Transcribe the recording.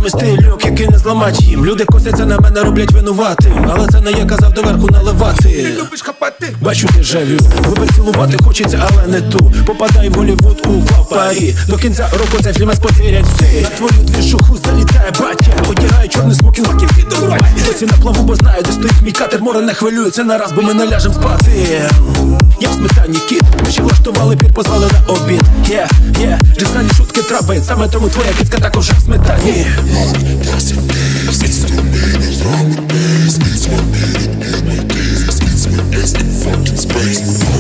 саме стильок, який не зламать їм. Люди косяться на мене, роблять винуватим, але це не я казав доверху наливати. Ти любиш хапати, бачу дежавю, губи цілувати хочеться, але не ту. Попадай в Голлівуд, уклав парі. До кінця року цей фільм спотерять всі. На твою двіжуху залітає батя, одягає чорний смокінг, досі на плаву, бо знаю, де стоїть мій катер. Море не хвилюється нараз, бо ми не ляжем спати. Я в сметані кіт, ми ще влаштували пір, позвали на обід. Джесані шутки трапить, саме тому твоя кицька також в сметані. It's my fucking space.